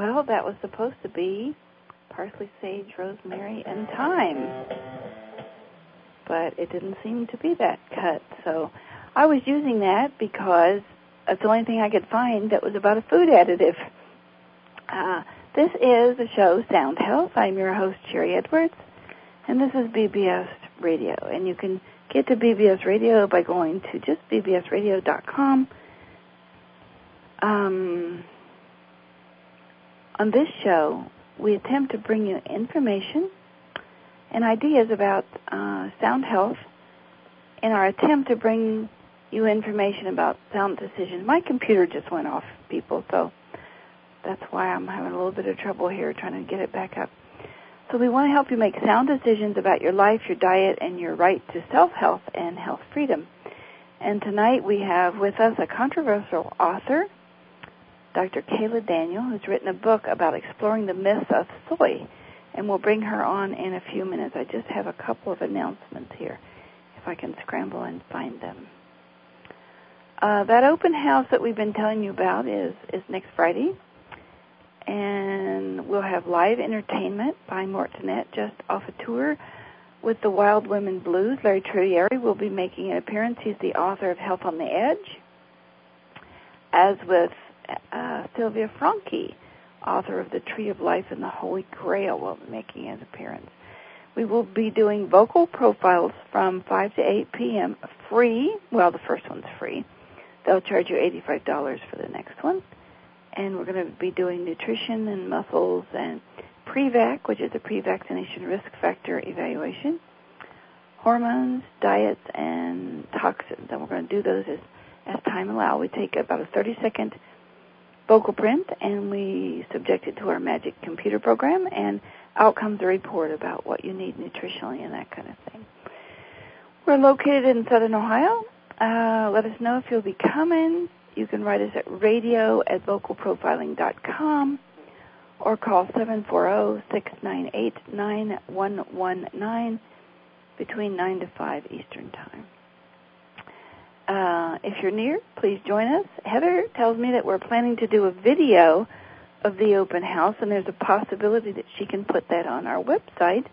Well, that was supposed to be parsley, sage, rosemary, and thyme. But it didn't seem to be that cut. So I was using that because it's the only thing I could find that was about a food additive. This is the show Sound Health. I'm your host, Sherry Edwards, and this is BBS Radio. And you can get to BBS Radio by going to just bbsradio.com. On this show, we attempt to bring you information and ideas about sound health in our attempt to bring you information about sound decisions. My computer just went off, people, so that's why I'm having a little bit of trouble here trying to get it back up. So we want to help you make sound decisions about your life, your diet, and your right to self-health and health freedom. And tonight we have with us a controversial author, Dr. Kayla Daniel, who's written a book about exploring the myths of soy, and we'll bring her on in a few minutes. I just have a couple of announcements here, if I can scramble and find them. That open house that we've been telling you about is next Friday, and we'll have live entertainment by Mortonette just off a tour with the Wild Women Blues. Larry Trudieri will be making an appearance. He's the author of Health on the Edge, as with Sylvia Franke, author of The Tree of Life and the Holy Grail, will be making an appearance. We will be doing vocal profiles from 5 to 8 p.m. free. Well, the first one's free. They'll charge you $85 for the next one. And we're going to be doing nutrition and muscles and pre-vac, which is a pre-vaccination risk factor evaluation, hormones, diets, and toxins. And we're going to do those as time allows. We take about a 30-second vocal print, and we subject it to our magic computer program, and out comes a report about what you need nutritionally and that kind of thing. We're located in Southern Ohio. Let us know if you'll be coming. You can write us at radio@vocalprofiling.com or call 740-698-9119 between 9 to 5 Eastern Time. If you're near, please join us. Heather tells me that we're planning to do a video of the open house, and there's a possibility that she can put that on our website,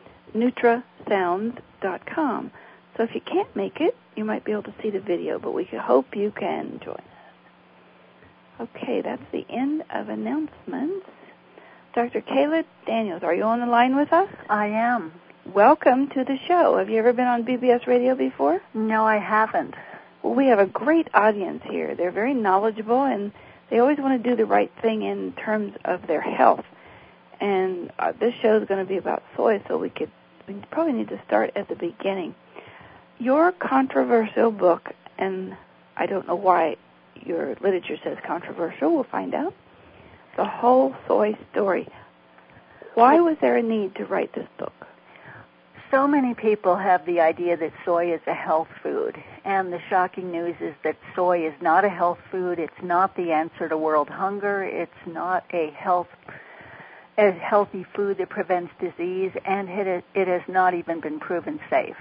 nutrasounds.com. So if you can't make it, you might be able to see the video, but we hope you can join us. Okay, that's the end of announcements. Dr. Kayla Daniels, are you on the line with us? I am. Welcome to the show. Have you ever been on BBS Radio before? No, I haven't. Well, we have a great audience here. They're very knowledgeable, and they always want to do the right thing in terms of their health. And this show is going to be about soy, so we probably need to start at the beginning. Your controversial book, and I don't know why your literature says controversial, we'll find out, The Whole Soy Story. Why was there a need to write this book? So many people have the idea that soy is a health food, and the shocking news is that soy is not a health food. It's not the answer to world hunger. It's not a healthy food that prevents disease, and it has not even been proven safe.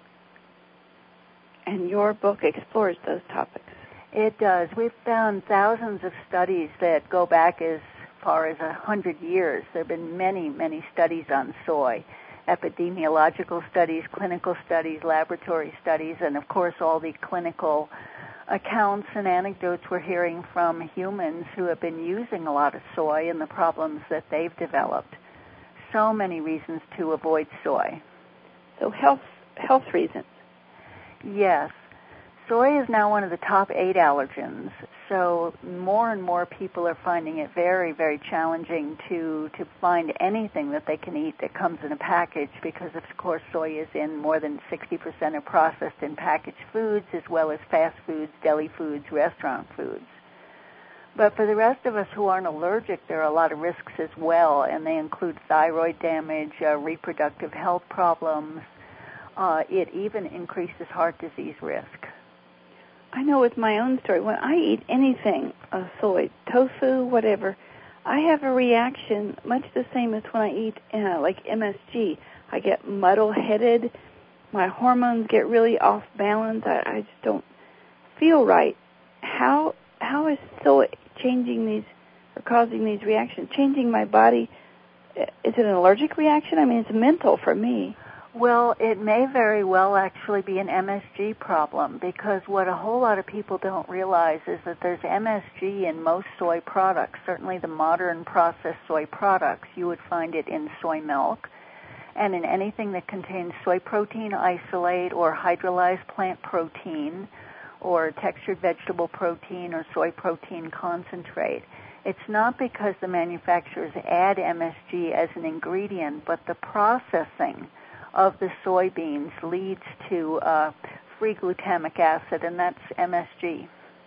And your book explores those topics. It does. We've found thousands of studies that go back as far as 100 years. There have been many, many studies on soy. Epidemiological studies, clinical studies, laboratory studies, and of course all the clinical accounts and anecdotes we're hearing from humans who have been using a lot of soy and the problems that they've developed. So many reasons to avoid soy. So health reasons. Yes. Soy is now one of the top 8 allergens, so more and more people are finding it very, very challenging to find anything that they can eat that comes in a package because, of course, soy is in more than 60% of processed and packaged foods as well as fast foods, deli foods, restaurant foods. But for the rest of us who aren't allergic, there are a lot of risks as well, and they include thyroid damage, reproductive health problems. It even increases heart disease risk. I know with my own story, when I eat anything, soy, tofu, whatever, I have a reaction much the same as when I eat like MSG. I get muddle-headed. My hormones get really off balance. I just don't feel right. How is soy changing these are causing these reactions? Changing my body, is it an allergic reaction? I mean, it's mental for me. Well, it may very well actually be an MSG problem, because what a whole lot of people don't realize is that there's MSG in most soy products, certainly the modern processed soy products. You would find it in soy milk and in anything that contains soy protein isolate or hydrolyzed plant protein or textured vegetable protein or soy protein concentrate. It's not because the manufacturers add MSG as an ingredient, but the processing of the soybeans leads to free glutamic acid, and that's MSG.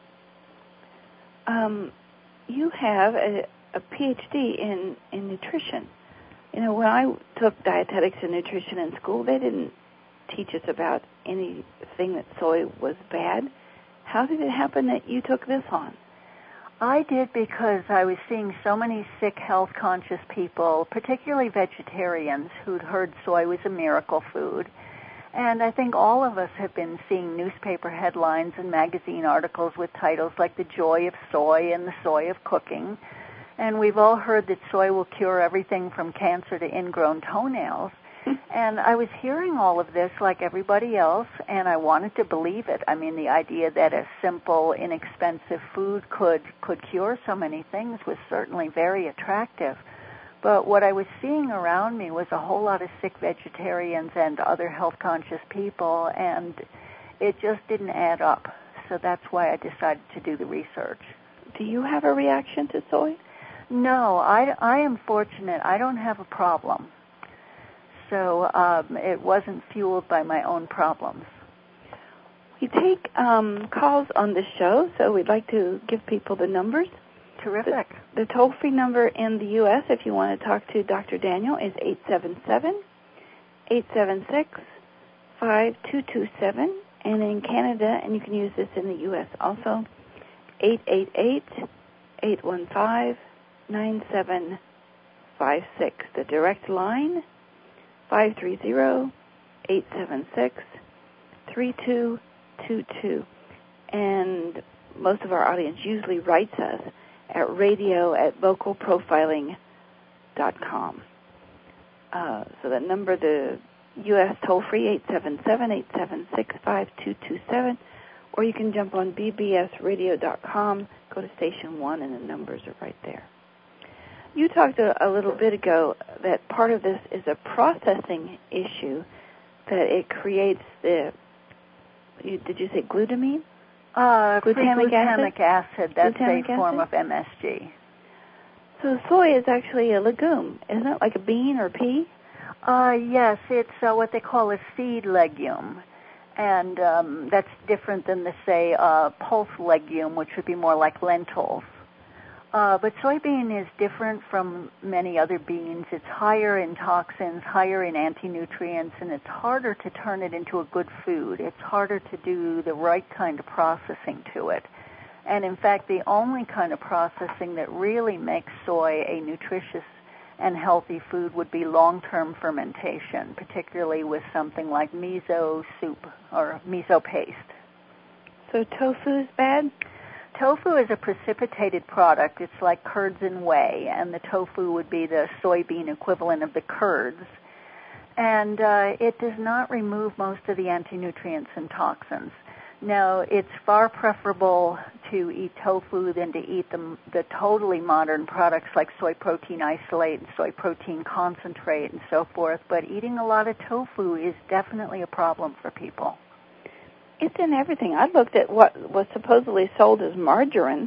You have a PhD in nutrition. You know, when I took dietetics and nutrition in school, they didn't teach us about anything that soy was bad. How did it happen that you took this on? I did because I was seeing so many sick, health-conscious people, particularly vegetarians, who'd heard soy was a miracle food. And I think all of us have been seeing newspaper headlines and magazine articles with titles like The Joy of Soy and The Soy of Cooking. And we've all heard that soy will cure everything from cancer to ingrown toenails. And I was hearing all of this like everybody else, and I wanted to believe it. I mean, the idea that a simple, inexpensive food could cure so many things was certainly very attractive. But what I was seeing around me was a whole lot of sick vegetarians and other health-conscious people, and it just didn't add up. So that's why I decided to do the research. Do you have a reaction to soy? No, I am fortunate. I don't have a problem. So it wasn't fueled by my own problems. We take calls on this show, so we'd like to give people the numbers. Terrific. The toll-free number in the U.S., if you want to talk to Dr. Daniel, is 877-876-5227. And in Canada, and you can use this in the U.S. also, 888-815-9756. The direct line, 530-876-3222. And most of our audience usually writes us at radio@vocalprofiling.com. So the number, the U.S. toll-free, 877-876-5227, or you can jump on bbsradio.com, go to station 1, and the numbers are right there. You talked a little bit ago that part of this is a processing issue, that it creates did you say glutamine? Glutamic acid, that's a form of MSG. So soy is actually a legume, isn't it, like a bean or pea? Yes, it's what they call a seed legume. And that's different than the, say, pulse legume, which would be more like lentils. But soybean is different from many other beans. It's higher in toxins, higher in anti-nutrients, and it's harder to turn it into a good food. It's harder to do the right kind of processing to it. And in fact, the only kind of processing that really makes soy a nutritious and healthy food would be long-term fermentation, particularly with something like miso soup or miso paste. So tofu is bad? Tofu is a precipitated product. It's like curds and whey, and the tofu would be the soybean equivalent of the curds. And it does not remove most of the anti-nutrients and toxins. Now, it's far preferable to eat tofu than to eat the totally modern products like soy protein isolate and soy protein concentrate and so forth, but eating a lot of tofu is definitely a problem for people. It's in everything. I looked at what was supposedly sold as margarine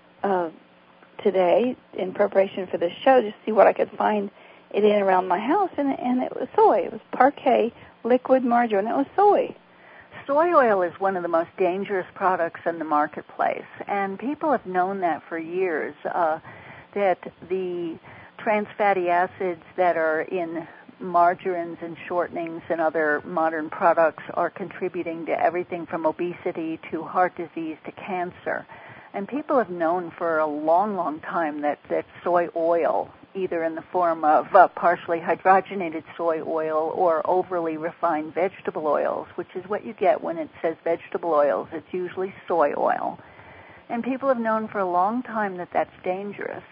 today in preparation for this show, just to see what I could find it in around my house, and it was soy. It was Parquet liquid margarine. It was soy. Soy oil is one of the most dangerous products in the marketplace, and people have known that for years, that the trans fatty acids that are in margarines and shortenings and other modern products are contributing to everything from obesity to heart disease to cancer. And people have known for a long, long time that soy oil, either in the form of partially hydrogenated soy oil or overly refined vegetable oils, which is what you get when it says vegetable oils. It's usually soy oil. And people have known for a long time that that's dangerous.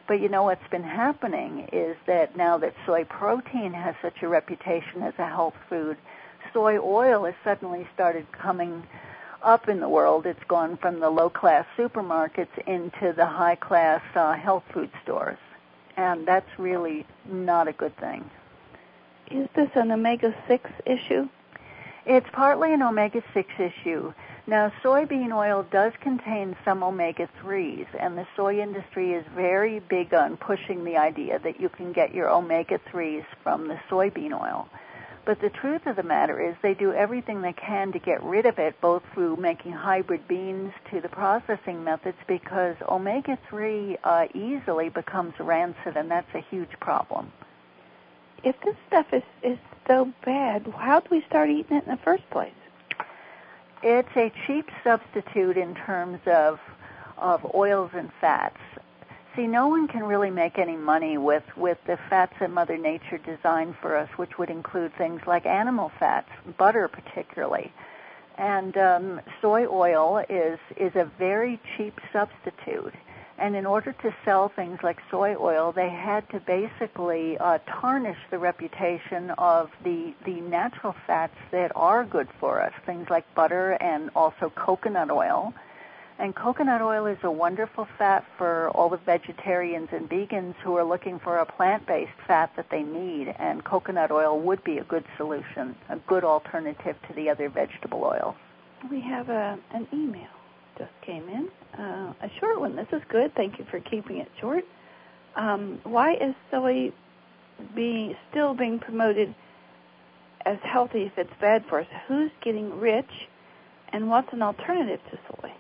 But you know what's been happening is that now that soy protein has such a reputation as a health food, soy oil has suddenly started coming up in the world. It's gone from the low-class supermarkets into the high-class health food stores. And that's really not a good thing. Is this an omega-6 issue? It's partly an omega-6 issue. Now, soybean oil does contain some omega-3s, and the soy industry is very big on pushing the idea that you can get your omega-3s from the soybean oil. But the truth of the matter is they do everything they can to get rid of it, both through making hybrid beans to the processing methods, because omega-3 easily becomes rancid, and that's a huge problem. If this stuff is so bad, how do we start eating it in the first place? It's a cheap substitute in terms of oils and fats. See, no one can really make any money with the fats that Mother Nature designed for us, which would include things like animal fats, butter particularly. And soy oil is a very cheap substitute. And in order to sell things like soy oil, they had to basically tarnish the reputation of the natural fats that are good for us, things like butter and also coconut oil. And coconut oil is a wonderful fat for all the vegetarians and vegans who are looking for a plant-based fat that they need. And coconut oil would be a good solution, a good alternative to the other vegetable oils. We have an email just came in, a short one. This is good. Thank you for keeping it short. Why is soy still being promoted as healthy if it's bad for us? Who's getting rich, and what's an alternative to soy?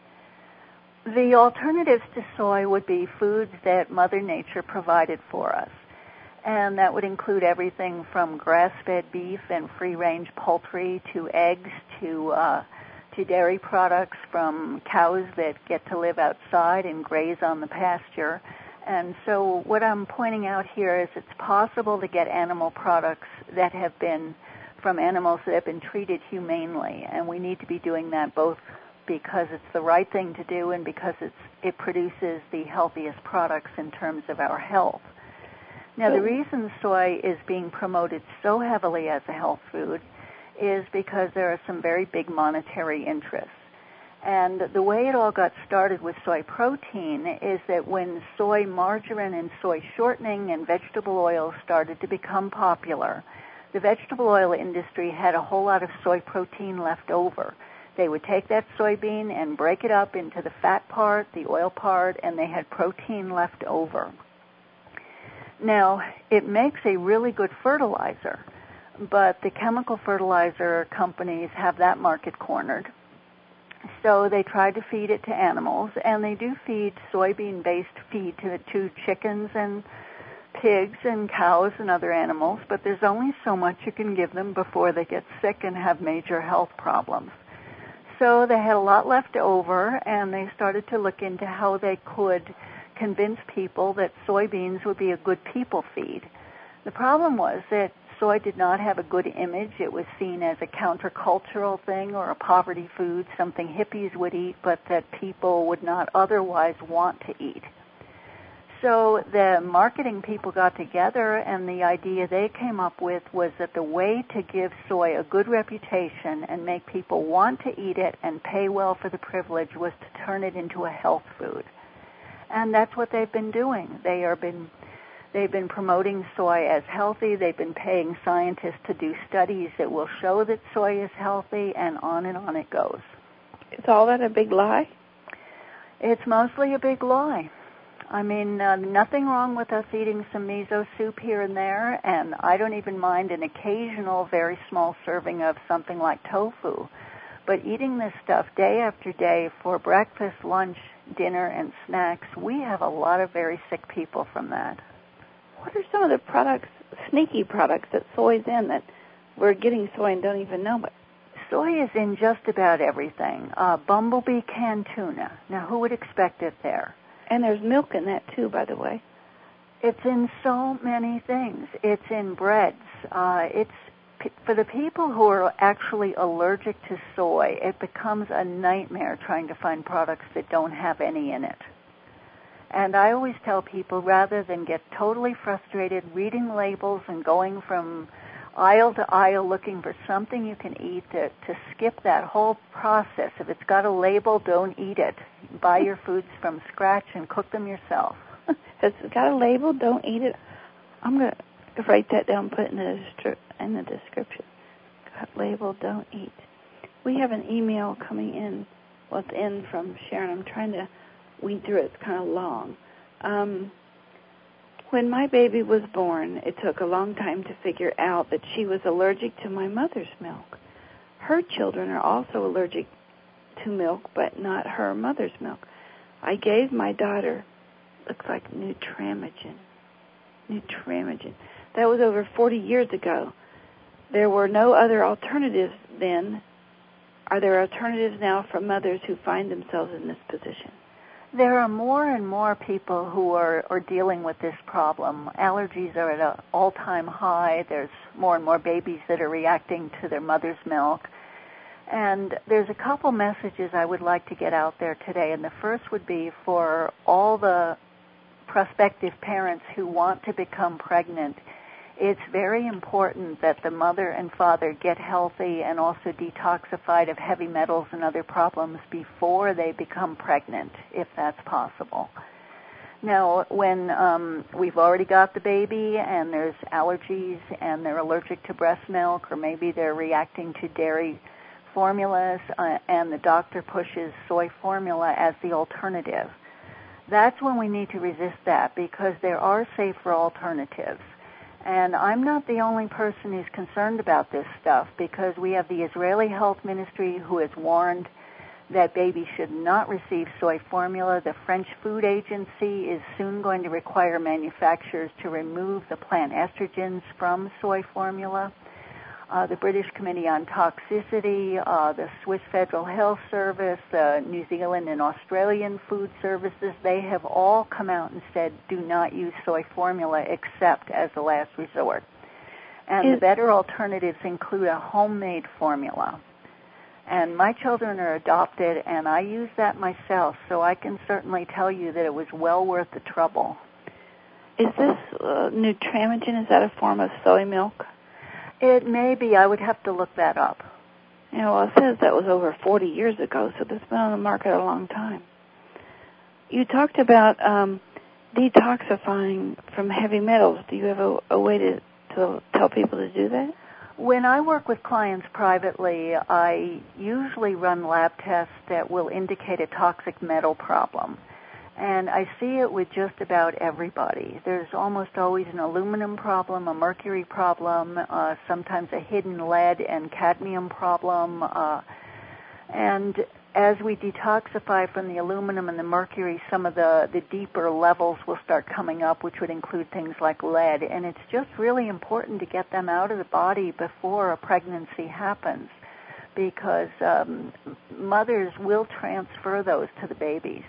The alternatives to soy would be foods that Mother Nature provided for us. And that would include everything from grass-fed beef and free-range poultry to eggs to dairy products, from cows that get to live outside and graze on the pasture. And so what I'm pointing out here is it's possible to get animal products that have been from animals that have been treated humanely. And we need to be doing that both because it's the right thing to do and because it produces the healthiest products in terms of our health. Now, the reason soy is being promoted so heavily as a health food is because there are some very big monetary interests. And the way it all got started with soy protein is that when soy margarine and soy shortening and vegetable oils started to become popular, the vegetable oil industry had a whole lot of soy protein left over. They would take that soybean and break it up into the fat part, the oil part, and they had protein left over. Now, it makes a really good fertilizer, but the chemical fertilizer companies have that market cornered. So they tried to feed it to animals, and they do feed soybean-based feed to chickens and pigs and cows and other animals, but there's only so much you can give them before they get sick and have major health problems. So they had a lot left over, and they started to look into how they could convince people that soybeans would be a good people feed. The problem was that soy did not have a good image. It was seen as a countercultural thing or a poverty food, something hippies would eat, but that people would not otherwise want to eat. So the marketing people got together, and the idea they came up with was that the way to give soy a good reputation and make people want to eat it and pay well for the privilege was to turn it into a health food. And that's what they've been doing. They've been promoting soy as healthy. They've been paying scientists to do studies that will show that soy is healthy, and on it goes. Is all that a big lie? It's mostly a big lie. I mean, nothing wrong with us eating some miso soup here and there, and I don't even mind an occasional very small serving of something like tofu. But eating this stuff day after day for breakfast, lunch, dinner, and snacks, we have a lot of very sick people from that. What are some of the products, sneaky products that soy's in that we're getting soy and don't even know it? Soy is in just about everything. Bumblebee canned tuna. Now, who would expect it there? And there's milk in that, too, by the way. It's in so many things. It's in breads. For the people who are actually allergic to soy, it becomes a nightmare trying to find products that don't have any in it. And I always tell people, rather than get totally frustrated reading labels and going from aisle to aisle looking for something you can eat, to skip that whole process. If it's got a label, don't eat it. Buy your foods from scratch and cook them yourself. If it's got a label, don't eat it. I'm going to write that down, put it in the description. Got label, don't eat. We have an email coming in. Well, it's in from Sharon. I'm trying to weed through it. It's kind of long. When my baby was born, it took a long time to figure out that she was allergic to my mother's milk. Her children are also allergic to milk, but not her mother's milk. I gave my daughter, looks like Nutramigen. That was over 40 years ago. There were no other alternatives then. Are there alternatives now for mothers who find themselves in this position? There are more and more people who are dealing with this problem. Allergies are at an all-time high. There's more and more babies that are reacting to their mother's milk. And there's a couple messages I would like to get out there today. And the first would be for all the prospective parents who want to become pregnant. It's very important that the mother and father get healthy and also detoxified of heavy metals and other problems before they become pregnant, if that's possible. Now, when we've already got the baby and there's allergies and they're allergic to breast milk, or maybe they're reacting to dairy formulas and the doctor pushes soy formula as the alternative, that's when we need to resist that, because there are safer alternatives. And I'm not the only person who's concerned about this stuff, because we have the Israeli Health Ministry who has warned that babies should not receive soy formula. The French Food Agency is soon going to require manufacturers to remove the plant estrogens from soy formula. The British Committee on Toxicity, the Swiss Federal Health Service, the New Zealand and Australian food services, they have all come out and said do not use soy formula except as a last resort. And the better alternatives include a homemade formula. And my children are adopted, and I use that myself, so I can certainly tell you that it was well worth the trouble. Is this Nutramigen, is that a form of soy milk? It may be. I would have to look that up. Yeah, well, it says that was over 40 years ago, so that's been on the market a long time. You talked about detoxifying from heavy metals. Do you have a way to tell people to do that? When I work with clients privately, I usually run lab tests that will indicate a toxic metal problem. And I see it with just about everybody. There's almost always an aluminum problem, a mercury problem, sometimes a hidden lead and cadmium problem. And as we detoxify from the aluminum and the mercury, some of the deeper levels will start coming up, which would include things like lead. And it's just really important to get them out of the body before a pregnancy happens, because mothers will transfer those to the babies.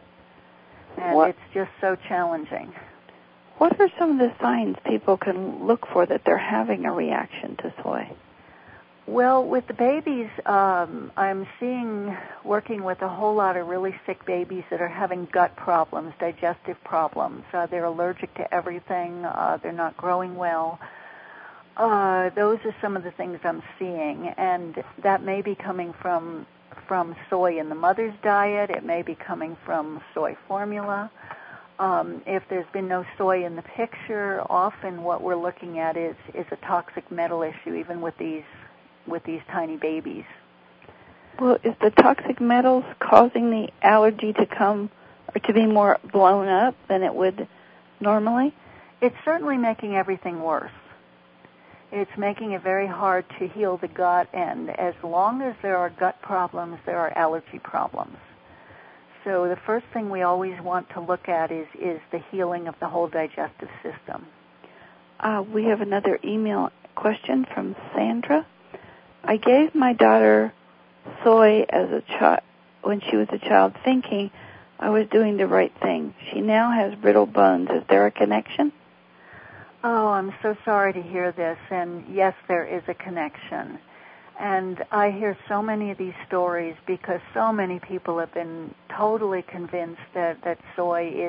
And it's just so challenging. What are some of the signs people can look for that they're having a reaction to soy? Well, with the babies, I'm working with a whole lot of really sick babies that are having gut problems, digestive problems. They're allergic to everything. They're not growing well. Those are some of the things I'm seeing, and that may be coming from soy in the mother's diet. It may be coming from soy formula. If there's been no soy in the picture, often what we're looking at is a toxic metal issue, even with these tiny babies. Well, is the toxic metals causing the allergy to come or to be more blown up than it would normally? It's certainly making everything worse. It's making it very hard to heal the gut, and as long as there are gut problems, there are allergy problems. So the first thing we always want to look at is the healing of the whole digestive system. We have another email question from Sandra. I gave my daughter soy as a child when she was a child, thinking I was doing the right thing. She now has brittle bones. Is there a connection? Oh, I'm so sorry to hear this, and yes, there is a connection. And I hear so many of these stories because so many people have been totally convinced that soy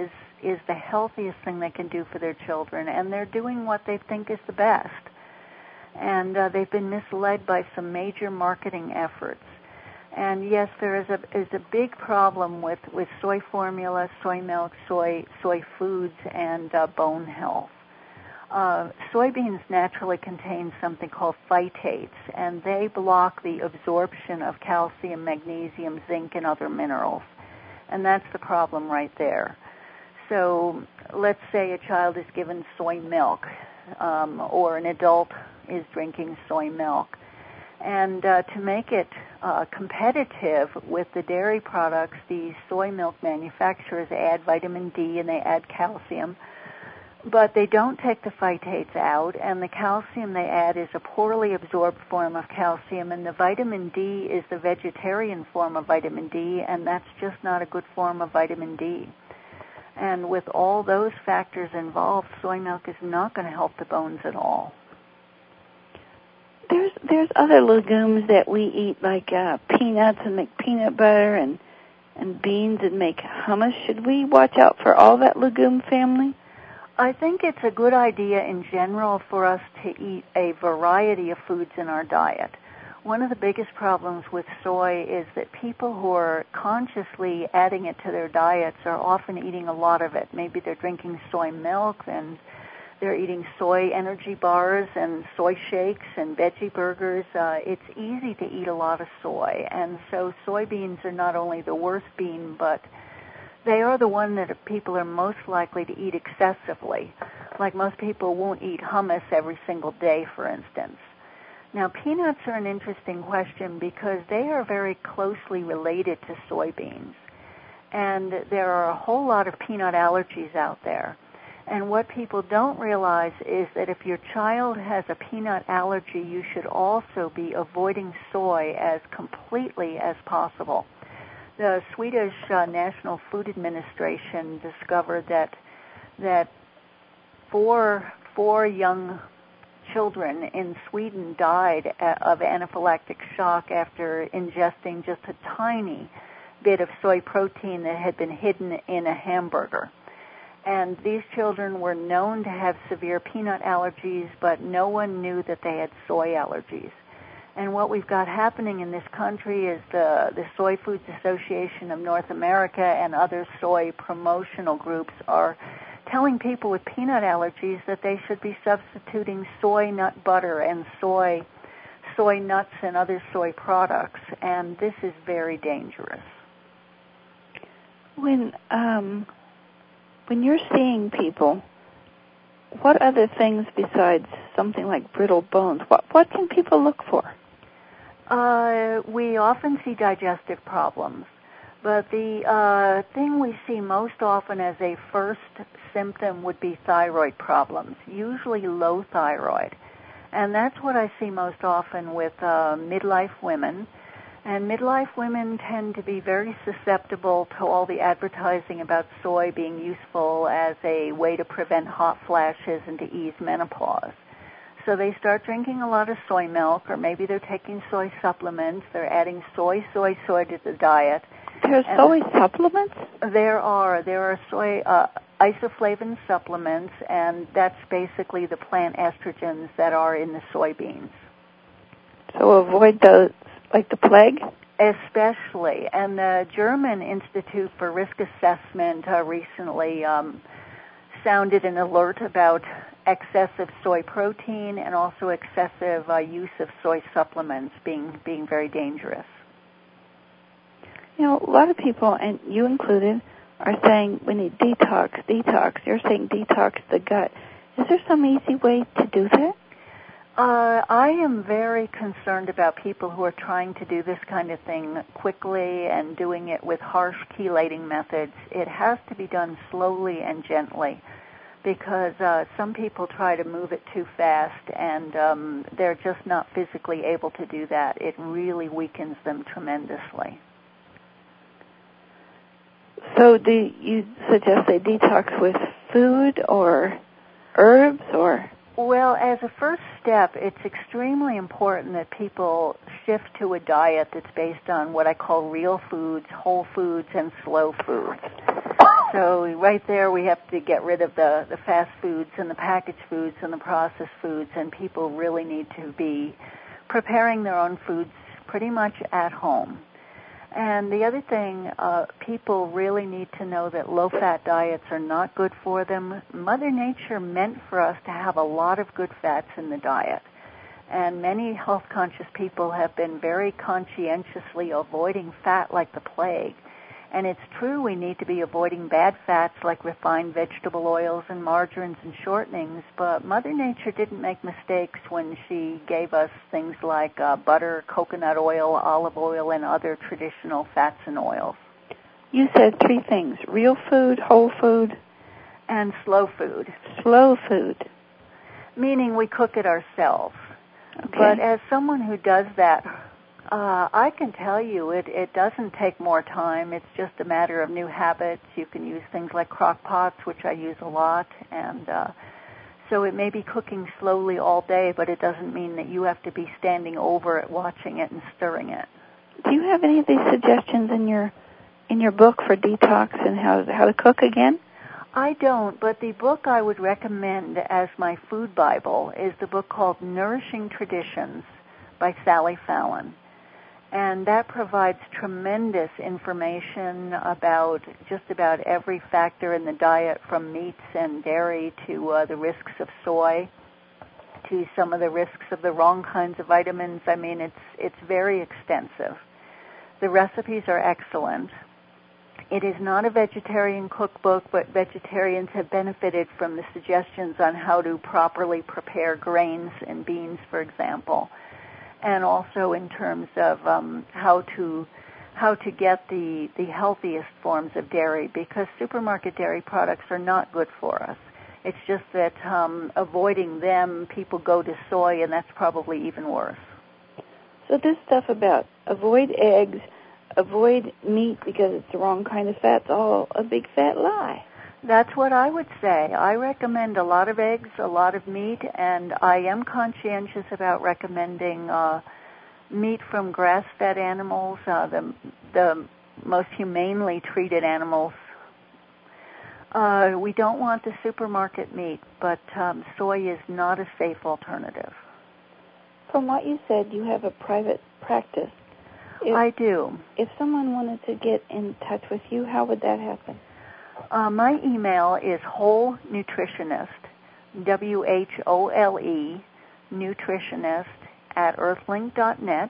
is the healthiest thing they can do for their children, and they're doing what they think is the best. And they've been misled by some major marketing efforts. And yes, there is a big problem with soy formula, soy milk, soy foods, and bone health. Soybeans naturally contain something called phytates, and they block the absorption of calcium, magnesium, zinc, and other minerals. And that's the problem right there. So let's say a child is given soy milk, or an adult is drinking soy milk. And to make it competitive with the dairy products, the soy milk manufacturers add vitamin D and they add calcium, but they don't take the phytates out, and the calcium they add is a poorly absorbed form of calcium, and the vitamin D is the vegetarian form of vitamin D, and that's just not a good form of vitamin D. And with all those factors involved, soy milk is not going to help the bones at all. There's other legumes that we eat, like peanuts and make peanut butter, and beans and make hummus. Should we watch out for all that legume family? I think it's a good idea in general for us to eat a variety of foods in our diet. One of the biggest problems with soy is that people who are consciously adding it to their diets are often eating a lot of it. Maybe they're drinking soy milk, and they're eating soy energy bars and soy shakes and veggie burgers. It's easy to eat a lot of soy, and so soybeans are not only the worst bean, but they are the one that people are most likely to eat excessively. Like most people won't eat hummus every single day, for instance. Now, peanuts are an interesting question because they are very closely related to soybeans, and there are a whole lot of peanut allergies out there. And what people don't realize is that if your child has a peanut allergy, you should also be avoiding soy as completely as possible. The Swedish National Food Administration discovered that four young children in Sweden died of anaphylactic shock after ingesting just a tiny bit of soy protein that had been hidden in a hamburger. And these children were known to have severe peanut allergies, but no one knew that they had soy allergies. And what we've got happening in this country is the Soy Foods Association of North America and other soy promotional groups are telling people with peanut allergies that they should be substituting soy nut butter and soy nuts and other soy products, and this is very dangerous. When you're seeing people, what other things besides something like brittle bones, what can people look for? We often see digestive problems, but the thing we see most often as a first symptom would be thyroid problems, usually low thyroid. And that's what I see most often with midlife women. And midlife women tend to be very susceptible to all the advertising about soy being useful as a way to prevent hot flashes and to ease menopause. So they start drinking a lot of soy milk, or maybe they're taking soy supplements. They're adding soy to the diet. There's soy supplements? There are soy isoflavone supplements, and that's basically the plant estrogens that are in the soybeans. So avoid those, like the plague? Especially. And the German Institute for Risk Assessment recently sounded an alert about excessive soy protein and also excessive use of soy supplements being very dangerous. You know, a lot of people, and you included, are saying we need detox. You're saying detox the gut. Is there some easy way to do that? I am very concerned about people who are trying to do this kind of thing quickly and doing it with harsh chelating methods. It has to be done slowly and gently because some people try to move it too fast, and they're just not physically able to do that. It really weakens them tremendously. So do you suggest they detox with food or herbs or? Well, as a first step, it's extremely important that people shift to a diet that's based on what I call real foods, whole foods, and slow foods. So right there we have to get rid of the fast foods and the packaged foods and the processed foods, and people really need to be preparing their own foods pretty much at home. And the other thing, people really need to know that low-fat diets are not good for them. Mother Nature meant for us to have a lot of good fats in the diet. And many health-conscious people have been very conscientiously avoiding fat like the plague. And it's true we need to be avoiding bad fats like refined vegetable oils and margarines and shortenings, but Mother Nature didn't make mistakes when she gave us things like butter, coconut oil, olive oil, and other traditional fats and oils. You said three things: real food, whole food, and slow food. Slow food. Meaning we cook it ourselves. Okay. But as someone who does that, I can tell you it doesn't take more time. It's just a matter of new habits. You can use things like crock pots, which I use a lot, and so it may be cooking slowly all day, but it doesn't mean that you have to be standing over it, watching it, and stirring it. Do you have any of these suggestions in your book for detox and how to cook again? I don't, but the book I would recommend as my food Bible is the book called Nourishing Traditions by Sally Fallon. And that provides tremendous information about just about every factor in the diet, from meats and dairy to the risks of soy, to some of the risks of the wrong kinds of vitamins. I mean, it's very extensive. The recipes are excellent. It is not a vegetarian cookbook, but vegetarians have benefited from the suggestions on how to properly prepare grains and beans, for example, and also in terms of how to get the healthiest forms of dairy, because supermarket dairy products are not good for us. It's just that avoiding them, people go to soy, and that's probably even worse. So this stuff about avoid eggs, avoid meat because it's the wrong kind of fat, it's all a big fat lie. That's what I would say. I recommend a lot of eggs, a lot of meat, and I am conscientious about recommending meat from grass-fed animals, the most humanely treated animals. We don't want the supermarket meat, but soy is not a safe alternative. From what you said, you have a private practice. I do. If someone wanted to get in touch with you, how would that happen? My email is Whole Nutritionist, WHOLE, nutritionist @earthlink.net.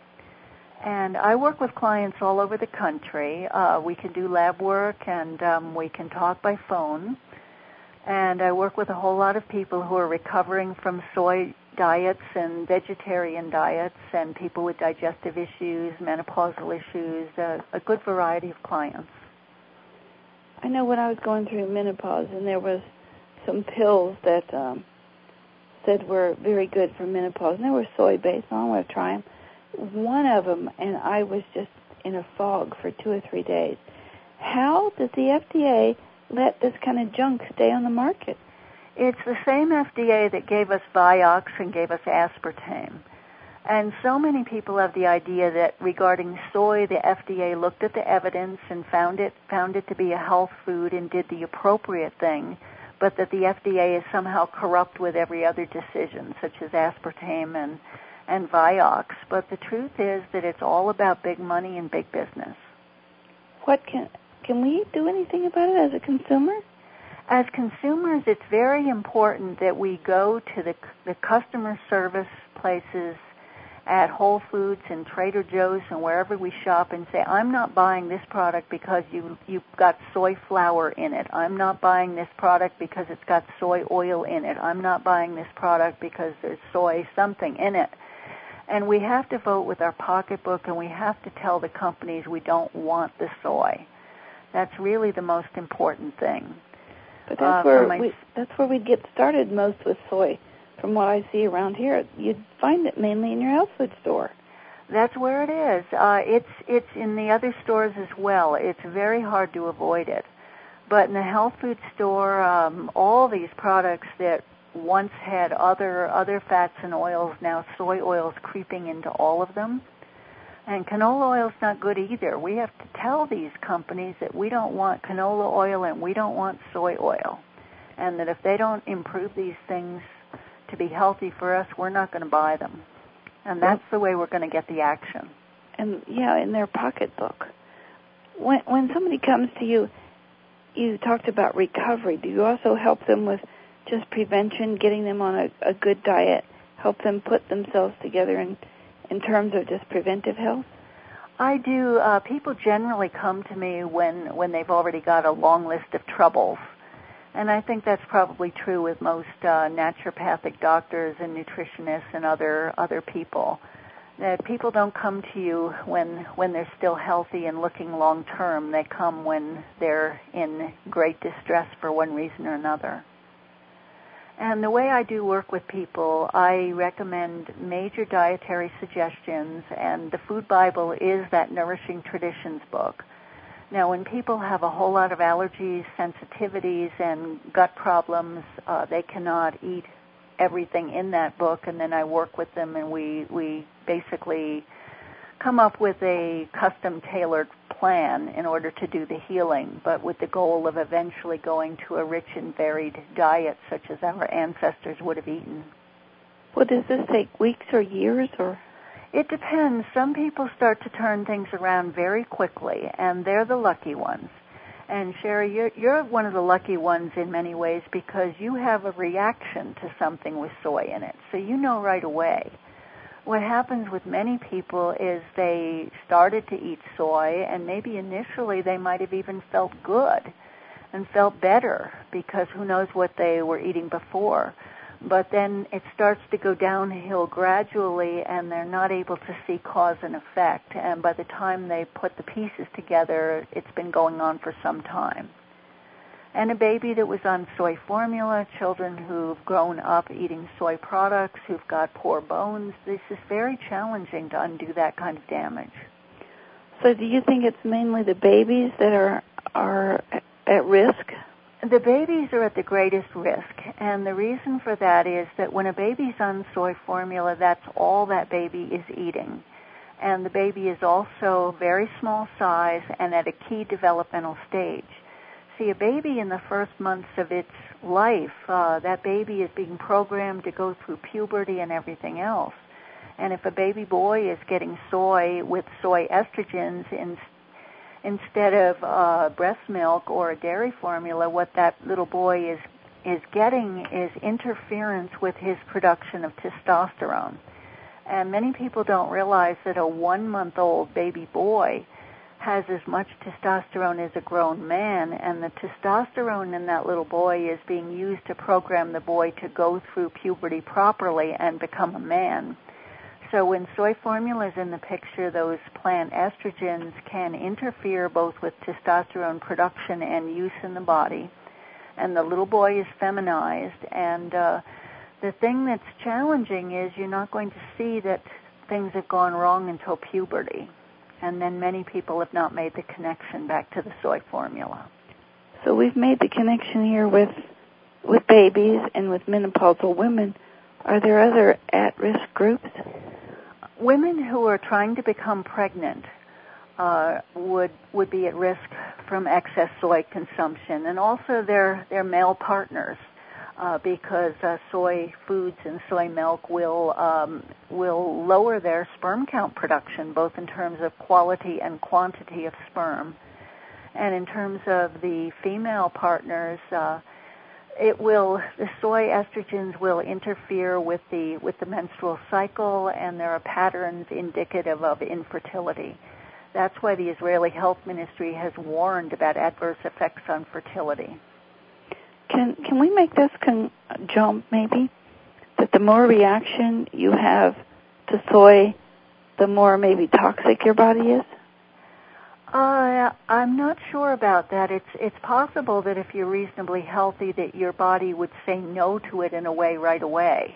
And I work with clients all over the country. We can do lab work, and we can talk by phone. And I work with a whole lot of people who are recovering from soy diets and vegetarian diets, and people with digestive issues, menopausal issues, a good variety of clients. I know when I was going through menopause, and there was some pills that said were very good for menopause, and they were soy-based, and I want to try them. One of them, and I was just in a fog for 2 or 3 days. How does the FDA let this kind of junk stay on the market? It's the same FDA that gave us Vioxx and gave us aspartame. And so many people have the idea that regarding soy, the FDA looked at the evidence and found it to be a health food and did the appropriate thing, but that the FDA is somehow corrupt with every other decision, such as aspartame and Vioxx. But the truth is that it's all about big money and big business. Can we do anything about it as a consumer? As consumers, it's very important that we go to the customer service places at Whole Foods and Trader Joe's and wherever we shop and say, I'm not buying this product because you've got soy flour in it. I'm not buying this product because it's got soy oil in it. I'm not buying this product because there's soy something in it. And we have to vote with our pocketbook, and we have to tell the companies we don't want the soy. That's really the most important thing. But that's where we'd get started most with soy. From what I see around here, you'd find it mainly in your health food store. That's where it is. It's in the other stores as well. It's very hard to avoid it. But in the health food store, all these products that once had other fats and oils, now soy oil is creeping into all of them. And canola oil is not good either. We have to tell these companies that we don't want canola oil and we don't want soy oil, and that if they don't improve these things to be healthy for us, we're not going to buy them. And that's the way we're going to get the action. And, yeah, in their pocketbook. When somebody comes to you, you talked about recovery. Do you also help them with just prevention, getting them on a good diet, help them put themselves together in terms of just preventive health? I do. People generally come to me when they've already got a long list of troubles. And I think that's probably true with most naturopathic doctors and nutritionists and other people. That people don't come to you when they're still healthy and looking long term. They come when they're in great distress for one reason or another. And the way I do work with people, I recommend major dietary suggestions, and the Food Bible is that Nourishing Traditions book. Now, when people have a whole lot of allergies, sensitivities, and gut problems, they cannot eat everything in that book, and then I work with them, and we basically come up with a custom-tailored plan in order to do the healing, but with the goal of eventually going to a rich and varied diet such as our ancestors would have eaten. Well, does this take weeks or years, or? It depends. Some people start to turn things around very quickly, and they're the lucky ones. And Sherry, you're one of the lucky ones in many ways because you have a reaction to something with soy in it, so you know right away. What happens with many people is they started to eat soy, and maybe initially they might have even felt good and felt better because who knows what they were eating before. But then it starts to go downhill gradually, and they're not able to see cause and effect. And by the time they put the pieces together, it's been going on for some time. And a baby that was on soy formula, children who've grown up eating soy products, who've got poor bones, this is very challenging to undo that kind of damage. So do you think it's mainly the babies that are at risk? The babies are at the greatest risk, and the reason for that is that when a baby's on soy formula, that's all that baby is eating. And the baby is also very small size and at a key developmental stage. See, a baby in the first months of its life, that baby is being programmed to go through puberty and everything else. And if a baby boy is getting soy with soy estrogens instead of breast milk or a dairy formula, what that little boy is getting is interference with his production of testosterone. And many people don't realize that a 1-month-old baby boy has as much testosterone as a grown man, and the testosterone in that little boy is being used to program the boy to go through puberty properly and become a man. So when soy formula is in the picture, those plant estrogens can interfere both with testosterone production and use in the body, and the little boy is feminized. And the thing that's challenging is you're not going to see that things have gone wrong until puberty. And then many people have not made the connection back to the soy formula. So we've made the connection here with babies and with menopausal women. Are there other at-risk groups? Women who are trying to become pregnant would be at risk from excess soy consumption, and also their male partners, because soy foods and soy milk will lower their sperm count production, both in terms of quality and quantity of sperm. And in terms of the female partners, the soy estrogens will interfere with the menstrual cycle, and there are patterns indicative of infertility. That's why the Israeli Health Ministry has warned about adverse effects on fertility. Can we make this jump, maybe, that the more reaction you have to soy, the more maybe toxic your body is? I'm not sure about that. It's possible that if you're reasonably healthy, that your body would say no to it in a way right away.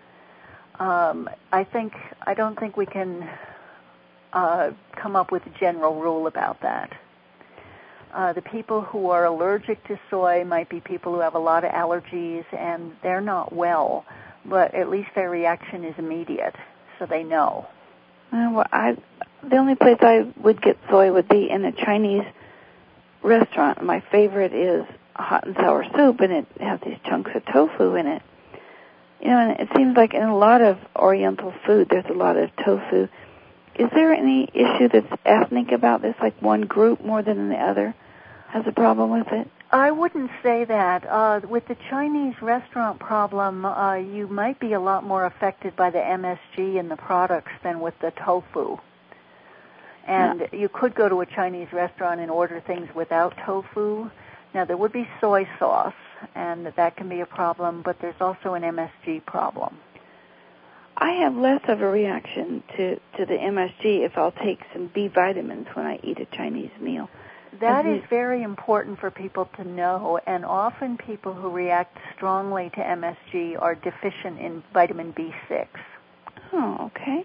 I don't think we can come up with a general rule about that. The people who are allergic to soy might be people who have a lot of allergies, and they're not well, but at least their reaction is immediate, so they know. Well, The only place I would get soy would be in a Chinese restaurant. My favorite is hot and sour soup, and it has these chunks of tofu in it. And it seems like in a lot of Oriental food, there's a lot of tofu. Is there any issue that's ethnic about this, like one group more than the other has a problem with it? I wouldn't say that. With the Chinese restaurant problem, you might be a lot more affected by the MSG in the products than with the tofu. And you could go to a Chinese restaurant and order things without tofu. Now, there would be soy sauce, and that can be a problem, but there's also an MSG problem. I have less of a reaction to the MSG if I'll take some B vitamins when I eat a Chinese meal. That is very important for people to know, and often people who react strongly to MSG are deficient in vitamin B6. Oh, okay.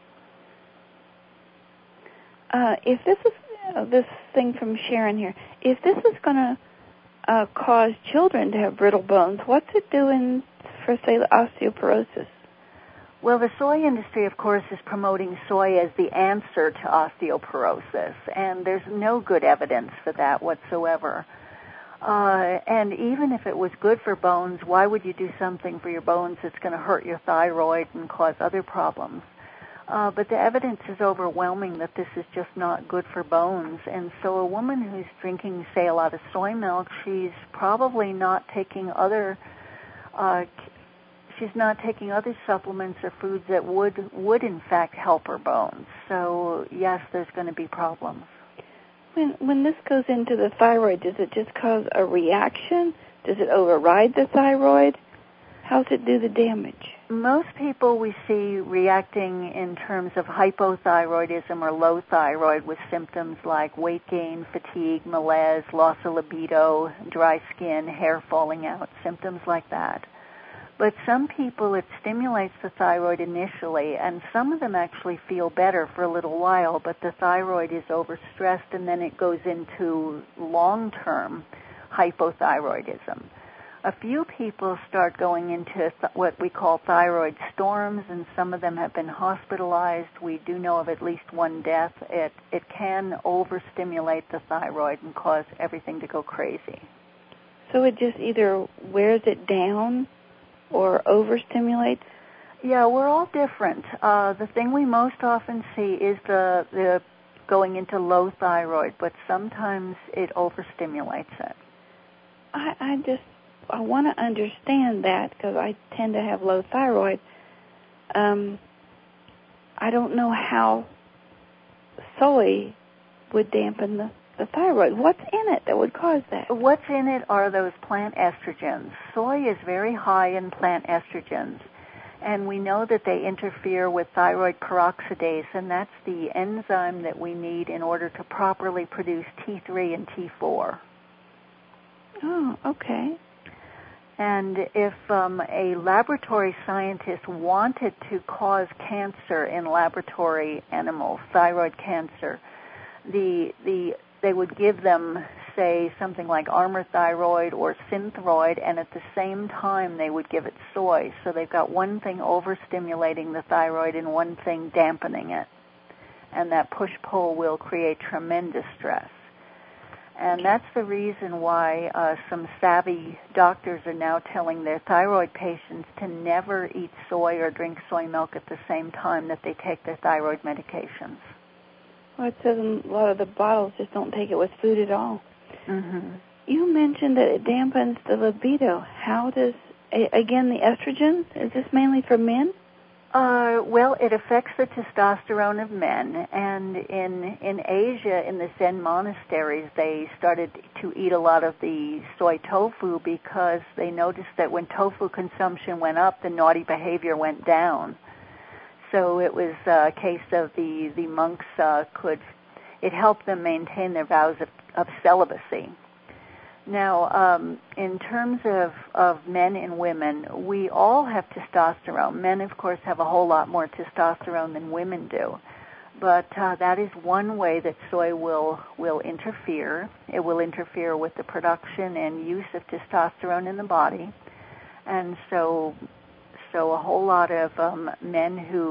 If this is this thing from Sharon here, if this is going to cause children to have brittle bones, what's it doing for, say, osteoporosis? Well, the soy industry, of course, is promoting soy as the answer to osteoporosis, and there's no good evidence for that whatsoever. And even if it was good for bones, why would you do something for your bones that's going to hurt your thyroid and cause other problems? But the evidence is overwhelming that this is just not good for bones. And so a woman who's drinking, say, a lot of soy milk, she's probably not taking other supplements or foods that would in fact help her bones. So yes, there's going to be problems. When this goes into the thyroid, does it just cause a reaction? Does it override the thyroid? How does it do the damage? Most people we see reacting in terms of hypothyroidism or low thyroid with symptoms like weight gain, fatigue, malaise, loss of libido, dry skin, hair falling out, symptoms like that. But some people, it stimulates the thyroid initially, and some of them actually feel better for a little while, but the thyroid is overstressed, and then it goes into long-term hypothyroidism. A few people start going into what we call thyroid storms, and some of them have been hospitalized. We do know of at least one death. It can overstimulate the thyroid and cause everything to go crazy. So it just either wears it down or overstimulates? Yeah, we're all different. The thing we most often see is the going into low thyroid, but sometimes it overstimulates it. I want to understand that because I tend to have low thyroid. I don't know how soy would dampen the thyroid. What's in it that would cause that? What's in it are those plant estrogens. Soy is very high in plant estrogens, and we know that they interfere with thyroid peroxidase, and that's the enzyme that we need in order to properly produce T3 and T4. Oh, okay. And if a laboratory scientist wanted to cause cancer in laboratory animals, thyroid cancer, they would give them, say, something like Armour thyroid or Synthroid, and at the same time they would give it soy. So they've got one thing overstimulating the thyroid and one thing dampening it. And that push-pull will create tremendous stress. And that's the reason why some savvy doctors are now telling their thyroid patients to never eat soy or drink soy milk at the same time that they take their thyroid medications. Well, it says a lot of the bottles just don't take it with food at all. Mm-hmm. You mentioned that it dampens the libido. How does, again, the estrogen, is this mainly for men? Well, it affects the testosterone of men, and in Asia, in the Zen monasteries, they started to eat a lot of the soy tofu because they noticed that when tofu consumption went up, the naughty behavior went down. So it was a case of the monks it helped them maintain their vows of celibacy. Now, in terms of men and women, we all have testosterone. Men, of course, have a whole lot more testosterone than women do. But that is one way that soy will interfere. It will interfere with the production and use of testosterone in the body. And so a whole lot of men who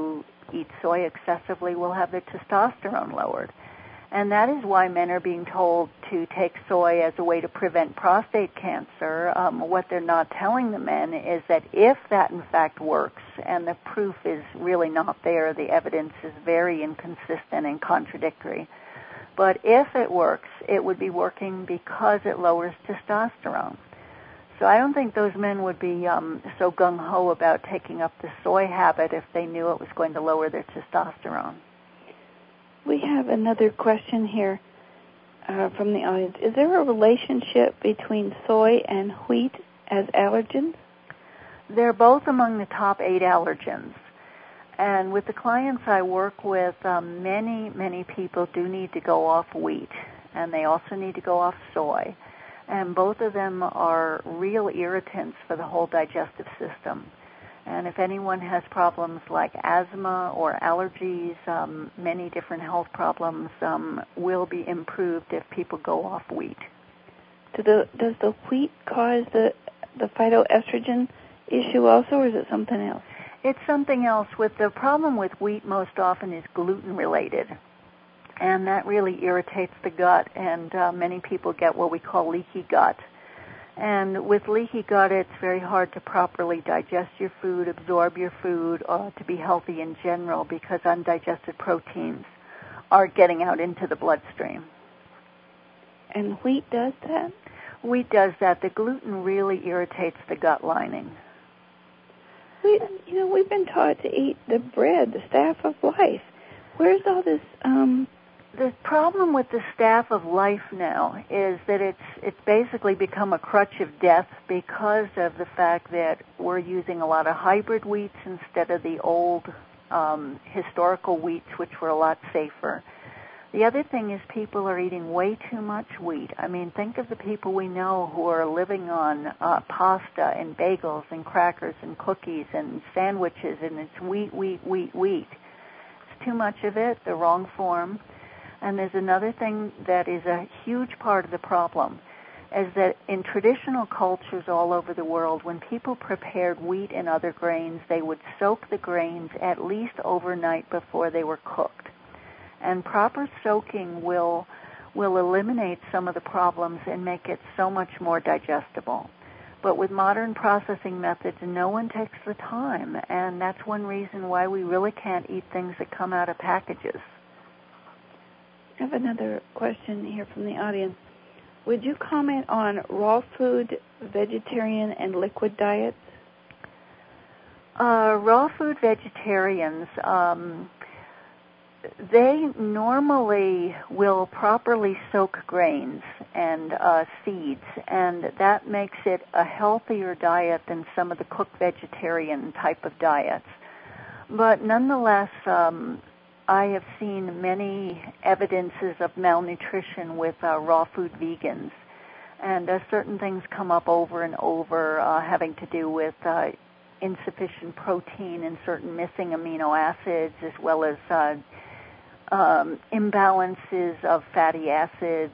eat soy excessively will have their testosterone lowered. And that is why men are being told to take soy as a way to prevent prostate cancer. What they're not telling the men is that if that in fact works, and the proof is really not there, the evidence is very inconsistent and contradictory, but if it works, it would be working because it lowers testosterone. So I don't think those men would be so gung-ho about taking up the soy habit if they knew it was going to lower their testosterone. We have another question here from the audience. Is there a relationship between soy and wheat as allergens? They're both among the top 8 allergens. And with the clients I work with, many people do need to go off wheat, and they also need to go off soy. And both of them are real irritants for the whole digestive system. And if anyone has problems like asthma or allergies, many different health problems will be improved if people go off wheat. Does the wheat cause the phytoestrogen issue also, or is it something else? It's something else. The problem with wheat most often is gluten-related, and that really irritates the gut, and many people get what we call leaky gut. And with leaky gut, it's very hard to properly digest your food, absorb your food, or to be healthy in general because undigested proteins are getting out into the bloodstream. And wheat does that? Wheat does that. The gluten really irritates the gut lining. We've been taught to eat the bread, the staff of life. Where's all this? The problem with the staff of life now is that it's basically become a crutch of death because of the fact that we're using a lot of hybrid wheats instead of the old historical wheats, which were a lot safer. The other thing is people are eating way too much wheat. I mean, think of the people we know who are living on pasta and bagels and crackers and cookies and sandwiches, and it's wheat. It's too much of it, the wrong form. And there's another thing that is a huge part of the problem, is that in traditional cultures all over the world, when people prepared wheat and other grains, they would soak the grains at least overnight before they were cooked. And proper soaking will eliminate some of the problems and make it so much more digestible. But with modern processing methods, no one takes the time, and that's one reason why we really can't eat things that come out of packages. I have another question here from the audience. Would you comment on raw food, vegetarian, and liquid diets? Raw food vegetarians, they normally will properly soak grains and seeds, and that makes it a healthier diet than some of the cooked vegetarian type of diets. But nonetheless, I have seen many evidences of malnutrition with raw food vegans, and certain things come up over and over having to do with insufficient protein and certain missing amino acids, as well as imbalances of fatty acids,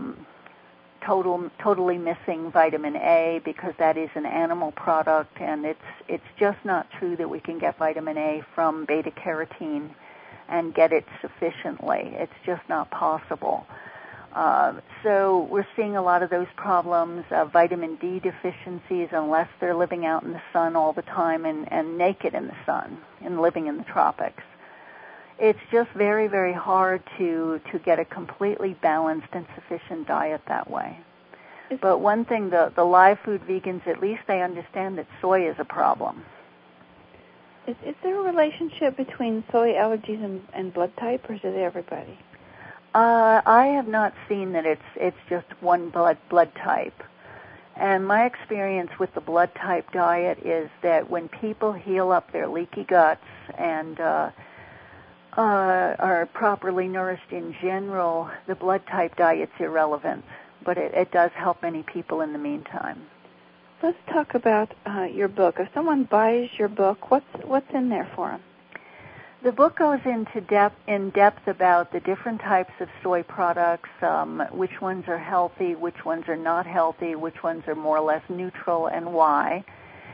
totally missing vitamin A because that is an animal product, and it's just not true that we can get vitamin A from beta-carotene and get it sufficiently. It's just not possible. So we're seeing a lot of those problems, vitamin D deficiencies, unless they're living out in the sun all the time and naked in the sun and living in the tropics. It's just very, very hard to get a completely balanced and sufficient diet that way. But one thing, the live food vegans, at least they understand that soy is a problem. Is there a relationship between soy allergies and blood type, or is it everybody? I have not seen that it's just one blood type. And my experience with the blood type diet is that when people heal up their leaky guts and are properly nourished in general, the blood type diet's irrelevant. But it does help many people in the meantime. Let's talk about your book. If someone buys your book, what's in there for them? The book goes into depth about the different types of soy products, which ones are healthy, which ones are not healthy, which ones are more or less neutral, and why.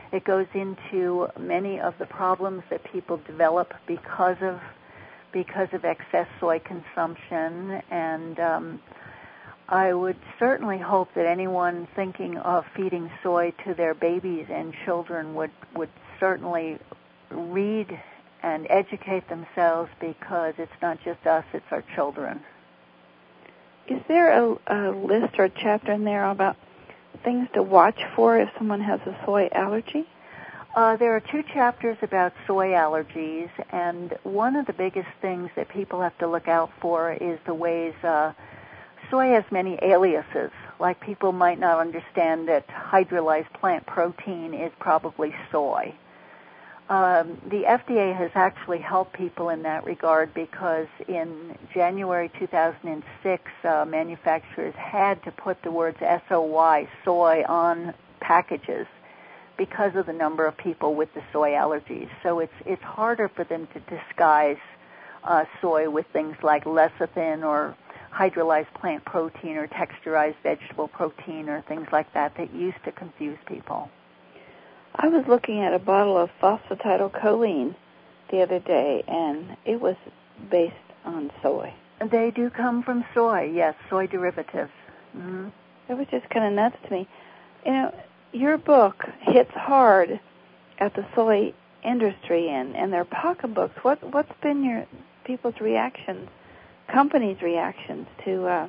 It goes into many of the problems that people develop because of excess soy consumption, and I would certainly hope that anyone thinking of feeding soy to their babies and children would certainly read and educate themselves, because it's not just us, it's our children. Is there a list or a chapter in there about things to watch for if someone has a soy allergy? There are 2 chapters about soy allergies, and one of the biggest things that people have to look out for is the ways soy has many aliases. Like, people might not understand that hydrolyzed plant protein is probably soy. The FDA has actually helped people in that regard, because in January 2006, manufacturers had to put the words SOY, soy, on packages because of the number of people with the soy allergies. So it's harder for them to disguise soy with things like lecithin or hydrolyzed plant protein or texturized vegetable protein or things like that used to confuse people. I was looking at a bottle of phosphatidylcholine the other day, and it was based on soy. They do come from soy, yes, soy derivatives. Mm-hmm. It was just kind of nuts to me. You know, your book hits hard at the soy industry and their pocketbooks. What's been your people's reactions, companies' reactions to...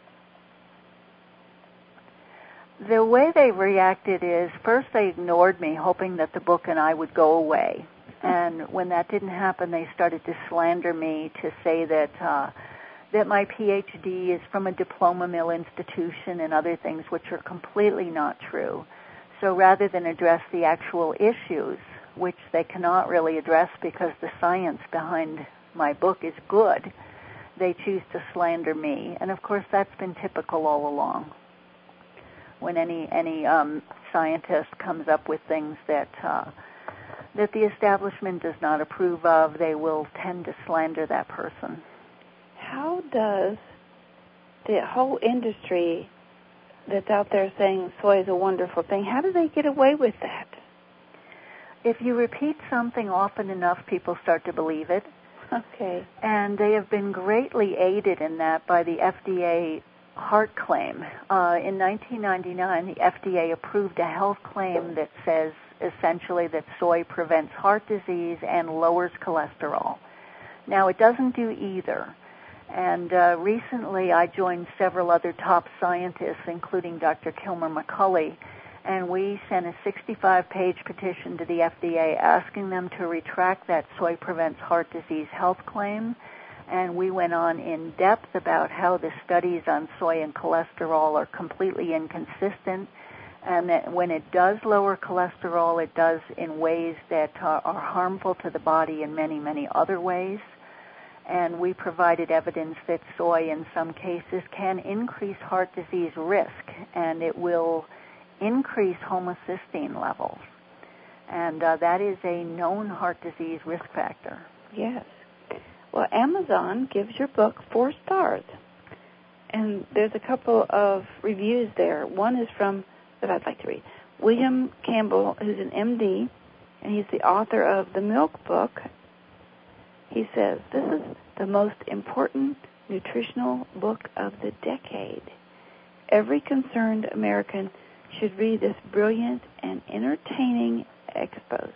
The way they reacted is, first they ignored me, hoping that the book and I would go away. And when that didn't happen, they started to slander me, to say that my PhD is from a diploma mill institution and other things, which are completely not true. So rather than address the actual issues, which they cannot really address because the science behind my book is good, they choose to slander me. And of course, that's been typical all along. When any scientist comes up with things that the establishment does not approve of, they will tend to slander that person. How does the whole industry that's out there saying soy is a wonderful thing, how do they get away with that? If you repeat something often enough, people start to believe it. Okay. And they have been greatly aided in that by the FDA heart claim. In 1999, the FDA approved a health claim that says essentially that soy prevents heart disease and lowers cholesterol. Now, it doesn't do either. And recently I joined several other top scientists, including Dr. Kilmer McCulley, and we sent a 65-page petition to the FDA asking them to retract that soy prevents heart disease health claim. And we went on in depth about how the studies on soy and cholesterol are completely inconsistent, and that when it does lower cholesterol, it does in ways that are harmful to the body in many, many other ways. And we provided evidence that soy in some cases can increase heart disease risk, and it will increase homocysteine levels. And that is a known heart disease risk factor. Yes. Well, Amazon gives your book 4 stars. And there's a couple of reviews there. One is from, that I'd like to read, William Campbell, who's an MD, and he's the author of The Milk Book. He says, this is the most important nutritional book of the decade. Every concerned American should read this brilliant and entertaining expose.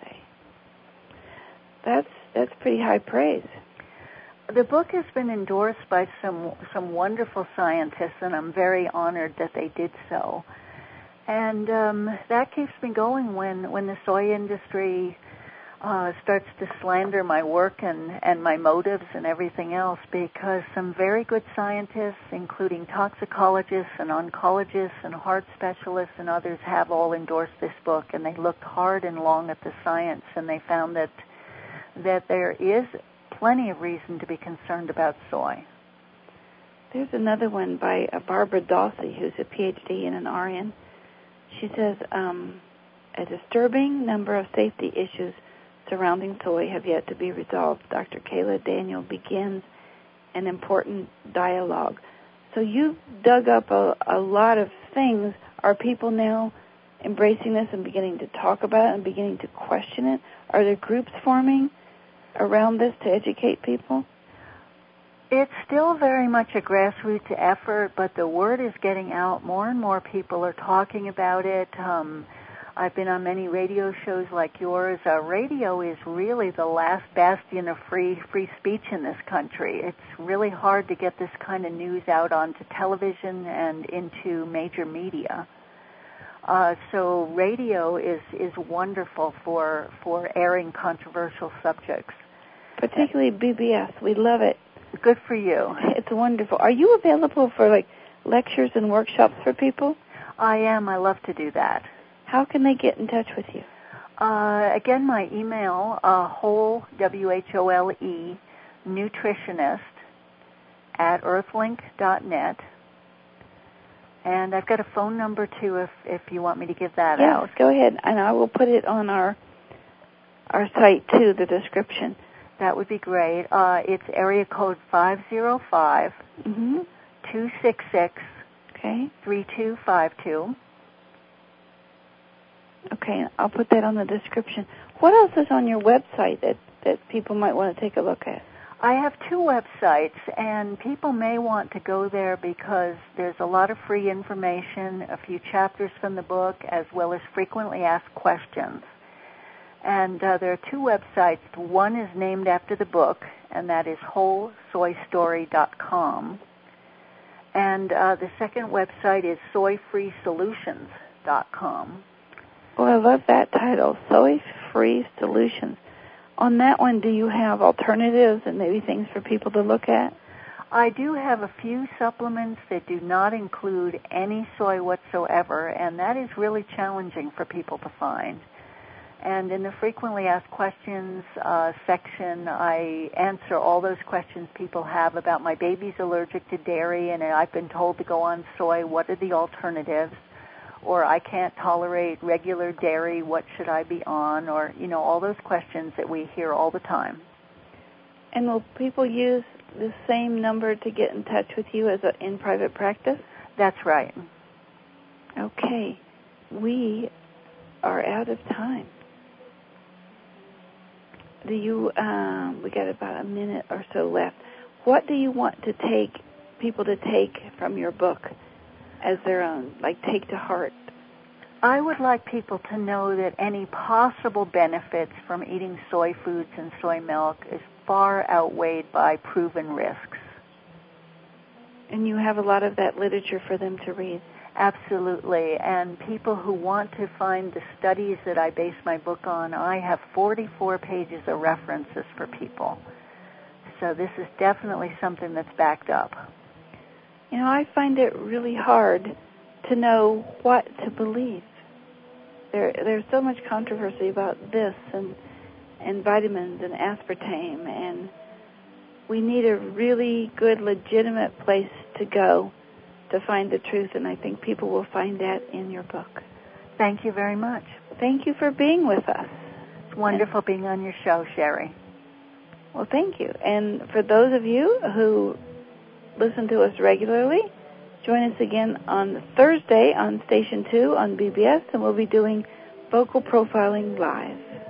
That's pretty high praise. The book has been endorsed by some wonderful scientists, and I'm very honored that they did so. And that keeps me going when the soy industry starts to slander my work and my motives and everything else, because some very good scientists, including toxicologists and oncologists and heart specialists and others, have all endorsed this book, and they looked hard and long at the science, and they found that there is plenty of reason to be concerned about soy. There's another one by Barbara Dawsey, who's a PhD and an RN. She says, a disturbing number of safety issues surrounding soy have yet to be resolved. Dr. Kayla Daniel begins an important dialogue. So you've dug up a lot of things. Are people now embracing this and beginning to talk about it and beginning to question it? Are there groups forming around this to educate people? It's still very much a grassroots effort, but the word is getting out. More and more people are talking about it. I've been on many radio shows like yours. Radio is really the last bastion of free speech in this country. It's really hard to get this kind of news out onto television and into major media. So radio is wonderful for airing controversial subjects. Particularly BBS. We love it. Good for you. It's wonderful. Are you available for lectures and workshops for people? I am. I love to do that. How can they get in touch with you? Again, my email, whole, W-H-O-L-E, nutritionist @earthlink.net. And I've got a phone number, too, if you want me to give that out. Yes, go ahead. And I will put it on our site, too, the description. That would be great. It's area code 505-266-3252. Okay, I'll put that on the description. What else is on your website that people might want to take a look at? I have 2 websites, and people may want to go there because there's a lot of free information, a few chapters from the book, as well as frequently asked questions. And there are 2 websites. One is named after the book, and that is wholesoystory.com. And the second website is soyfreesolutions.com. Oh, I love that title, Soy Free Solutions. On that one, do you have alternatives and maybe things for people to look at? I do have a few supplements that do not include any soy whatsoever, and that is really challenging for people to find. And in the frequently asked questions section, I answer all those questions people have about my baby's allergic to dairy and I've been told to go on soy. What are the alternatives? Or I can't tolerate regular dairy. What should I be on? Or, all those questions that we hear all the time. And will people use the same number to get in touch with you as in private practice? That's right. Okay. We are out of time. We got about a minute or so left. What do you want people to take from your book as their own, take to heart? I would like people to know that any possible benefits from eating soy foods and soy milk is far outweighed by proven risks. And you have a lot of that literature for them to read. Absolutely. And people who want to find the studies that I base my book on, I have 44 pages of references for people. So this is definitely something that's backed up. I find it really hard to know what to believe. There's so much controversy about this and vitamins and aspartame, and we need a really good, legitimate place to go to find the truth, and I think people will find that in your book. Thank you very much. Thank you for being with us. It's wonderful being on your show, Sherry. Well, thank you. And for those of you who listen to us regularly, join us again on Thursday on Station 2 on BBS, and we'll be doing Vocal Profiling Live.